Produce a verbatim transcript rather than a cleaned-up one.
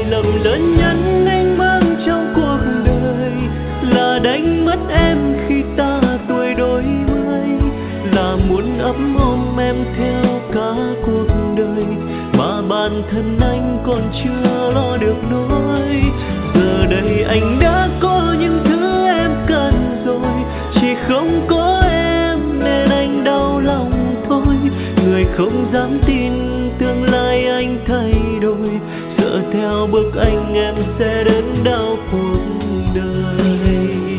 sai lầm lớn nhất anh mang trong cuộc đời là đánh mất em khi ta tuổi đôi mươi, là muốn ấm ôm em theo cả cuộc đời mà bản thân anh còn chưa lo được nỗi. Giờ đây anh đã có những thứ em cần rồi, chỉ không có em nên anh đau lòng thôi. Người không dám tin tương lai anh thay đổi, sợ theo bước anh em sẽ đến đau cuộc đời.